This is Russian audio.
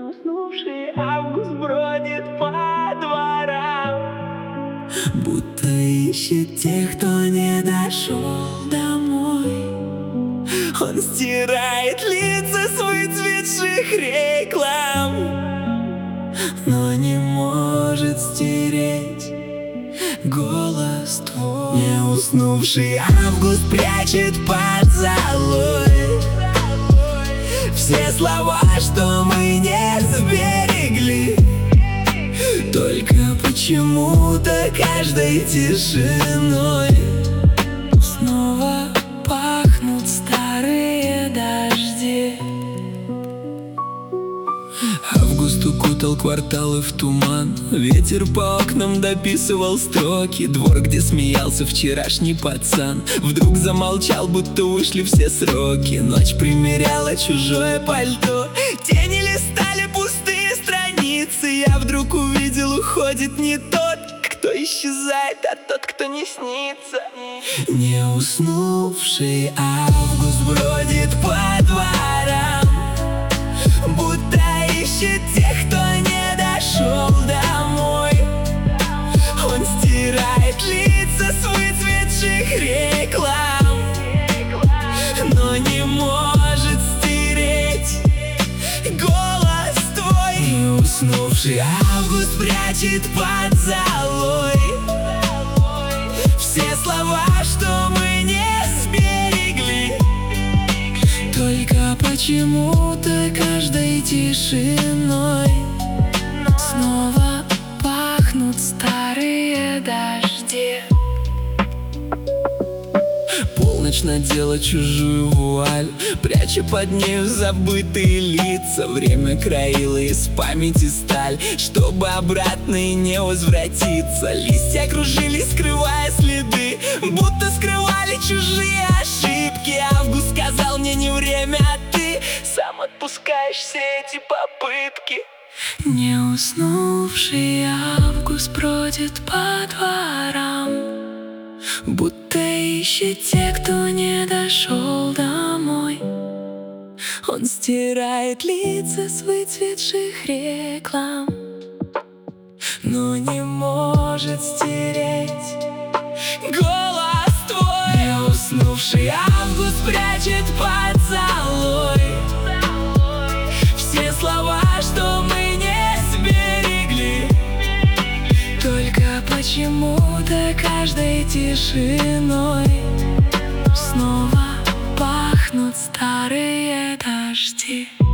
Уснувший август бродит по дворам, будто ищет тех, кто не дошел домой. Он стирает лица с выцветших реклам, но не может стереть голос твой. Не уснувший август прячет под золой все слова, что мы не сберегли. Только почему-то каждой тишиной снова пахнут старые дожди. Август укутал кварталы в туман, ветер по окнам дописывал строки. Двор, где смеялся вчерашний пацан, вдруг замолчал, будто вышли все сроки. Ночь примеряла чужое пальто, тени листали пустые страницы. Я вдруг увидел, уходит не тот, кто исчезает, а тот, кто не снится. Не уснувший август бродит по дворам, будто ищет тех, кто не дошел домой. Он стирает лица с выцветших реклам, но не может стереть голос твой. Не уснувший август прячет под золой все слова, что мы не сберегли. Только почему-то каждой тишиной снова пахнут старые дожди. Полночь надела чужую вуаль, пряча под нею забытые лица. Время краило из памяти сталь, чтобы обратно и не возвратиться. Листья кружились, скрывая следы, будто скрывали чужие ошибки. Август сказал мне: не время, а ты сам отпускаешь все эти попытки. Не уснувший август бродит по дворам, будто ищет тех, кто не дошел домой. Он стирает лица с выцветших реклам, но не может стереть голос твой. Не уснувший август прячет под золой все слова, что мы не сберегли. Только почему-то каждой тишиной снова пахнут старые дожди.